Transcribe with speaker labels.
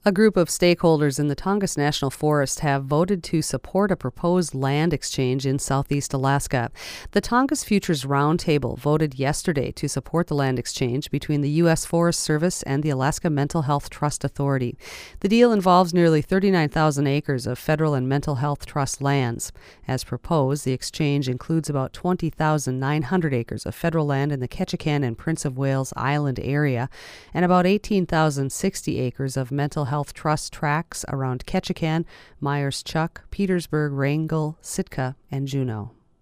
Speaker 1: A group of stakeholders in the Tongass National Forest have voted to support a proposed land exchange in southeast Alaska. The Tongass Futures Roundtable voted yesterday to support the land exchange between the U.S. Forest Service and the Alaska Mental Health Trust Authority. The deal involves nearly 39,000 acres of federal and mental health trust lands. As proposed, the exchange includes about 20,900 acres of federal land in the Ketchikan and Prince of Wales Island area and about 18,060 acres of mental health trust tracts around Ketchikan, Myers Chuck, Petersburg, Wrangell, Sitka, and Juneau.